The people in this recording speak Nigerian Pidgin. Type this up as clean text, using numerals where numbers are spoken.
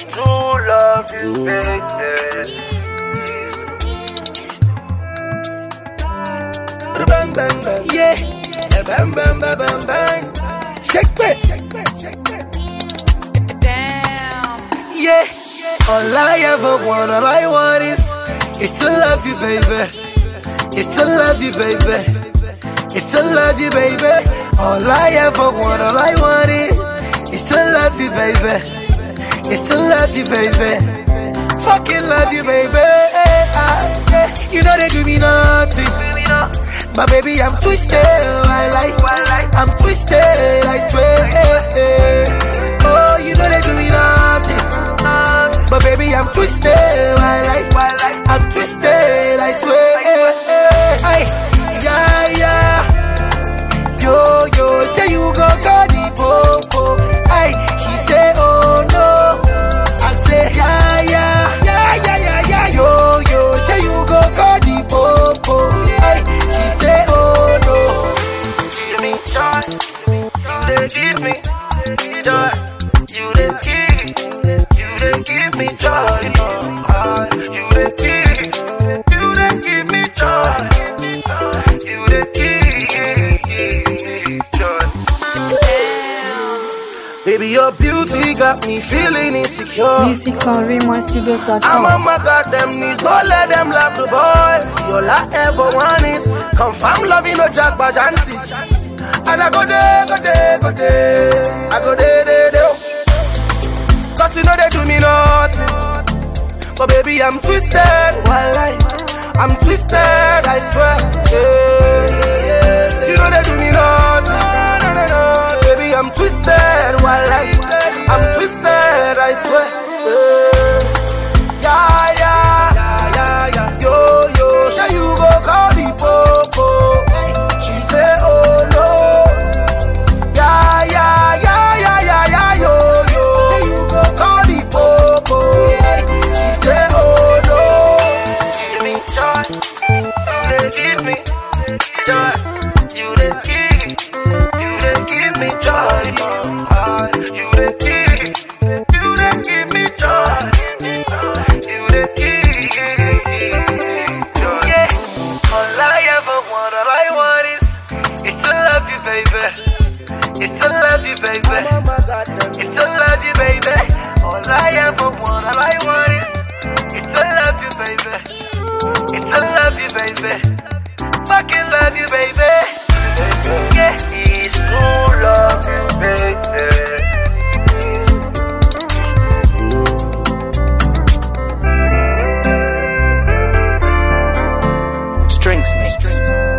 to love you, baby. Bang bang bang, yeah. Bang bang bang bang bang. Shake it, Damn. yeah. All I ever want, all I want is to love you, baby. It's to love you, baby. It's to love you, baby. All I ever want, all I want is to love you, baby. It's to love you, baby. Fucking love you, baby. You know they do me nothing. But baby, I'm twisted, I'm twisted, I swear. Oh, you know they do me nothing. But baby, I'm twisted, I'm twisted, I swear. Yeah. Yo, say you go call the popo. She say, oh no. I say, yeah. Yo, say you go call the popo. She say, oh no. Give me joy, you give me joy. You the give me joy. You the give me joy. You the give me joy. Baby, your beauty got me feeling insecure. Music from I'm RaymonStudios.com. on my goddamn knees, all let them love the boys. See, all I ever want is confirm loving no jack bajansis. And I go there. I go there. Cause you know they do me nothing. But baby, I'm twisted, I'm twisted, I swear. You know they do me nothing. No. Baby, I'm twisted, I'm twisted, I swear. Yeah. Yo, shall you go call the popo? She say, oh no. Yeah. Yo, shall you go call the popo? She say, oh no. Give me joy, you give me joy. You the give me joy. You the give me joy. You the joy. Yeah. All I ever want, all I want is to love you, baby. It's to love you, baby. I'm on my goddamn It's to love you, baby. All I ever want, all I want is to love you, baby. It's to love you, baby. Fucking love you, baby. Yeah, it's to love you, baby. Strings, mate.